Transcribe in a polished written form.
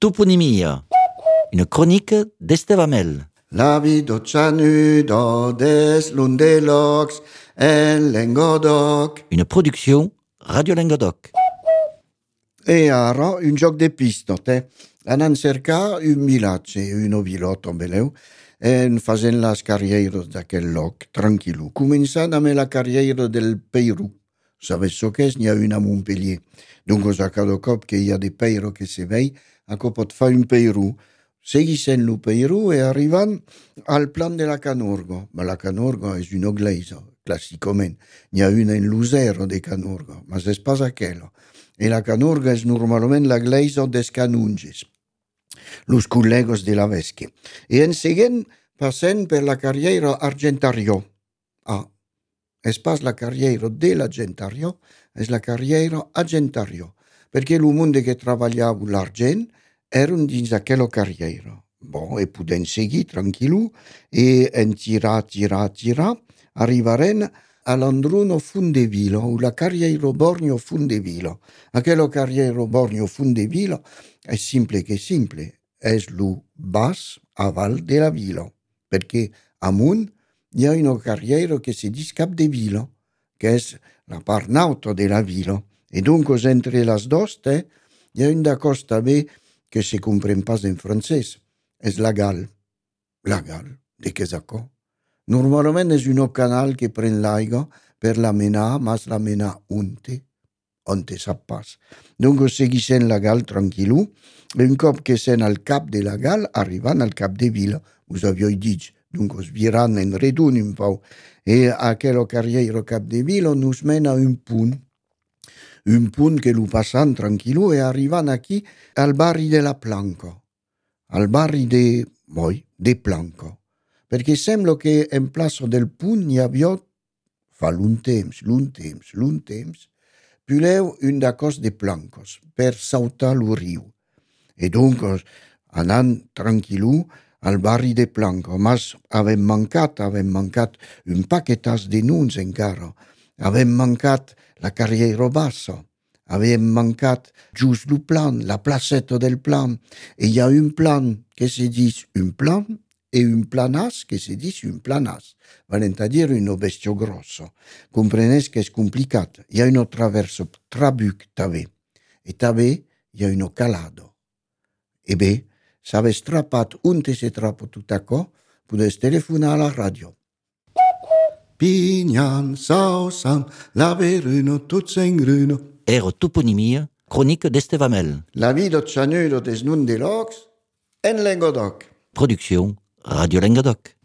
toponymia, une chronique d'Estevamel. La vida cianudo des lundelocs en Languedoc. Une production Radio Languedoc. E ara un joc de pistot, Anan cercar un vilatge, un ovilot tombeleu, en fazen las carrieros d'aquel loc, tranquillo. Començant amb la carriera del Peirou. Sabes so que és? N'hi ha una a Montpellier. Donc, a cada cop que hi ha de Peiro que se vei, a cop pot fa un Peirou. Seguissent lo Peirou e arrivant al plan de la Canorgo. Ma la Canorgo és una iglesia, classicament. N'hi ha una en Luzero de Canorgo, ma és pas aquella. E la Canorga és normalment la iglesia des canunges, los collegos de la vesque. E en seguent passem per la carriera Argentario. És pas la carriera de l'Argentario, és la carriera Argentario, perquè lo monde que treballava l'argent eren dins aquella carriera. Bon, e podem seguir tranquillo, e en tirar, arribarem a l'Andruno Fundevilo, o la carriera Bornio Fundevilo. Aquella carriera Bornio Fundevilo è simple che simple, és lo bas aval de la vila, perquè amunt hi ha una carriera que se dice Cap de Vila, que és la part nauta de la vila, e donc entre les dos hi ha una cosa bé que se comprèn pas en francès, és la Gal. La Gal, de què és això? Normalment és un canal que pren l'aigua per la menar, mas la menar on te sap pas. Donc seguissent la Gal tranquil·lo, un cop que sen al cap de la Gal, arribant al cap de vila, us havíeu dit, donc us viran en redun un pau, e aquella carriera cap de vila nos mena un punt que lo passant tranquil·lo e arribant aquí al barri de la Planca, al barri de Planca. Perquè sembla que en plaça del punt hi havia, fa l'un temps, puleu un d'acos de plancos per sautar lo riu. E donc, anant tranquil·lo al barri de Planca, mas avem mancat un paquetas de nuns encara. Avem mancat la carriera bassa, avem mancat just lo plan, la placeta del plan. E hi ha un plan que se dice un plan, e un planas che si dice un planas, valent a dire un bestia grosso. Comprenes que és complicat. Hi ha un traverso trabuc també. E també hi ha un calado. E bé, s'avès trapat on se trapa tot això, podes telefonar a la ràdio. Pinyan, sausam, laveruno, tots en gruno. Era toponymia, chronique d'Estevamel. La vida cianudo des nun de locs en Languedoc. Production Radio Languedoc.